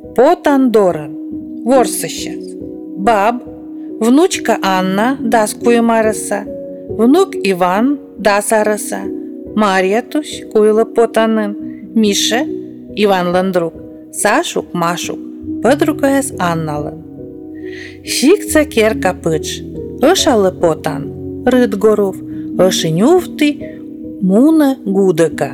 Потан Доран, ворсыщас. Баб, внучка Анна, даскую Марыса, внук Иван, дасарыса, Марья туш, куйла потанын, Миша, Иванлан друг, Сашук, Машук, подругаяс Анналан. Шикца керка пыч, ышалы потан, Рыдгоров, ышынювты, муна гудыка.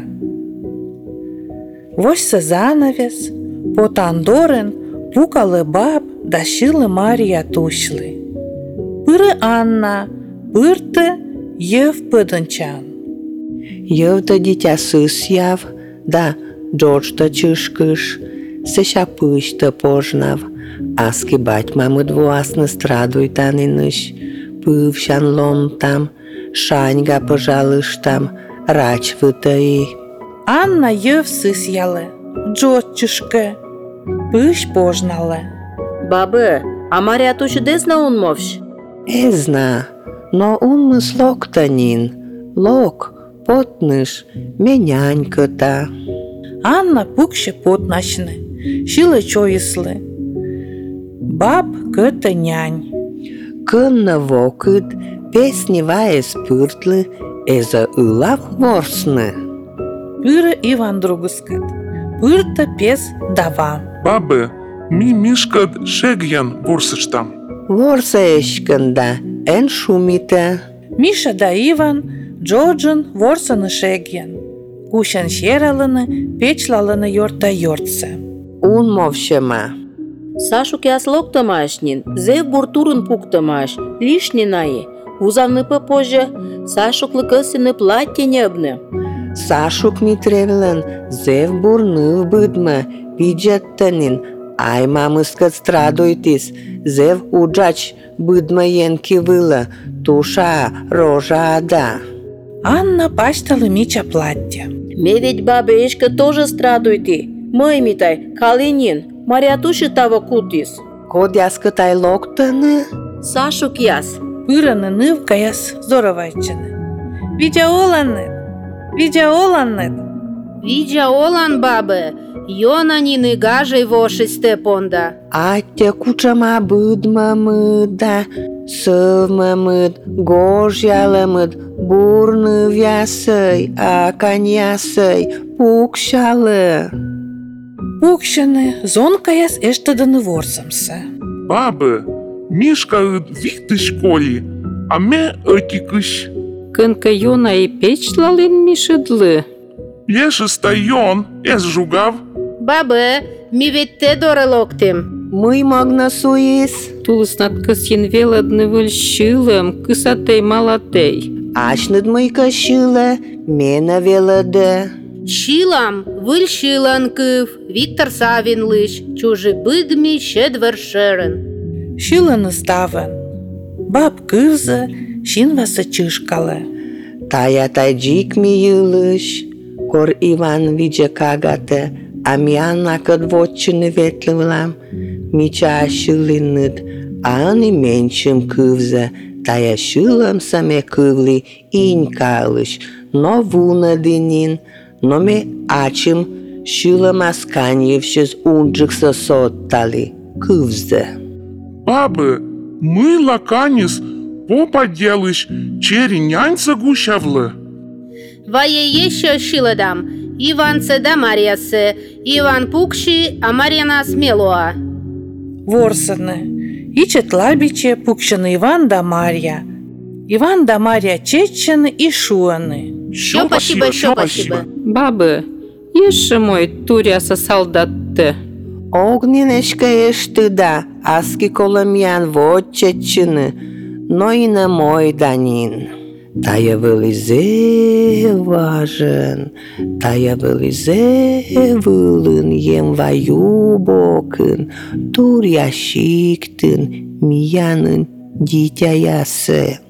Вось занавес, потан Дорен, пукалы баб, дашилы Марья тушлы. Пыры Анна, пырты ев пыдынчан. Евда дитя сыс яв, да Джорджта чышкыш, сыща пышта пожнав, аски батьма мыд власны страдуй таныныш, пывщан лом там, шаньга пожалыш там, рач вытаи. Анна ев сыс ялы, Джорджышка, пыш пожналы. Бабы, а Марья туши дезна он мовш? Эзна, но он мы слог танин, лог, потныш, менянька-та. Анна пукше потначны, шилы чоислы. Баб кыта нянь. Кынна вокыт, песневая спыртлы, эза ылав ворсны. Пыры Иван другыскат, пырта пес дава. Бабы, ми мишкад шегьян ворсыштам. Ворса эшканда, эн шумита. Миша да Иван, Джорджин ворсаны шегьян. Кущан шералыны, печлалыны йорта йортсы. Он мовшема. Сашук яс локтамашнин, зев буртурын пуктамаш, лишний наи. Узавны попозже, Сашук лыкысыны платье небны. Сашук митревлен, зев бурны быдма, пиджаттанин, ай мамыскат страдуйтис, зев уджач быдма енки выла, туша рожа ада. Анна пачтала Мича платье. Ме ведь бабешка тоже страдуйте. Мой митай, Калинин, Марья туши того кутис. Код яскатай локтаны? Сашук яс. Пыраны нывкаяс зоровайчыны. Видя оланы. Видя олан бабы, йонанины гажей воши степонда. Атя кучама быдма мыда, сывма мыд, гожьяла мыд, бурны вясай, а коньясай, пукшалы. Пукшаны зонкаяс эштаданы ворсамсы. Бабы, мишка вихты школи, а ме экикыш. Кынка йона и печлалын мишыдлы. Ешыстайон, эс жугав. Бабы, ми ведь те доре локтем. Мы магна суис, Тулыснат кыс веладны выльшылым, кысатей малатей. ашныд мы кашыла, мена веладе. Шилам, выльшилан кыв, Виктор Савинлыш, чужи быдми щедвер шерен. Шиланы ставын. Баб кывзы, шинвасы чышкалы. Тая тайджик ми йылыш, кор Иван видя кагате, а мианна кад вотчыны ветлывлам, мича шылыныд, а аны меньшим кывза, тая шылам саме кывли инь калыш, но вуна дынин, но ме ачым шылам асканьевшыз унджыкса соттали, кывза. Бабы, мы лаканис, попа делыш, чери няньца гущавлы. Вае еще шиладам, Иван седа Марьясе, Иван пукши, а Марьяна смелоа. Ворсаны. Ичет лабиче пукшаны Иван да Марья. Иван да Марья чечены и шуаны. Що спасибо. Бабы, еши мой туряса солдатты. Огненешка эштыда, аски коломьян вотчетчыны, но и на мой данин. Тая вылызе важен, тая вылызе вылын ем ваю бокын, тур ящиктын, миянын дитя ясы.